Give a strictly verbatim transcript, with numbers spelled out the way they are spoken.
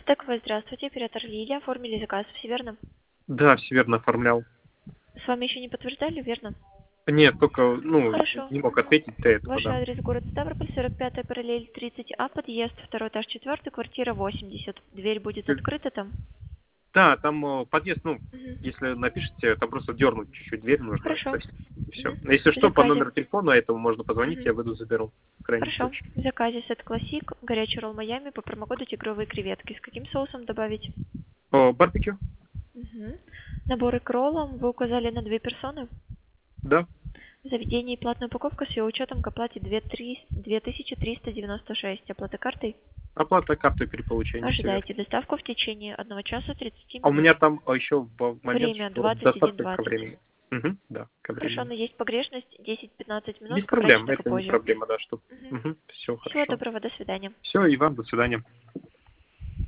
Стековый, здравствуйте, оператор Лилия. Оформили заказ, все верно? Да, все верно оформлял. С вами еще не подтверждали, верно? Нет, только, ну, Хорошо. не мог Мгм. ответить до этого, Ваш да. адрес город Ставрополь, сорок пятая параллель, тридцать А, подъезд, второй этаж, четвертый, квартира восемьдесят. Дверь будет Э, открыта там? Да, там э, подъезд, ну, Мгм. если напишите, там просто дернуть чуть-чуть дверь нужно Хорошо. открыть. И все. Мгм. Если В что, по заказе. номеру телефона этому можно позвонить, я Мгм. выйду, заберу, в крайнем Хорошо. случае. В заказе сет классик, горячий ролл Майами по промокоду тигровые креветки. С каким соусом добавить? О, барбекю? Мгм. Наборы к роллам вы указали на две персоны? Да. В заведении платная упаковка с ее учетом к оплате две тысячи триста девяносто шесть. Оплата картой? Оплата картой при получении, все верно. Ожидайте доставку в течение одного часа тридцати А у минут. меня там а, еще в момент, Время что двадцать один доставка ко двадцать. времени. Угу, да, ко Хорошо, времени. но есть погрешность десять-пятнадцать минут, Без как раньше, проблем, так и это не позже. проблема, да, что. Мгм. Угу, все Всего хорошо. доброго, до свидания. Все, и вам до свидания.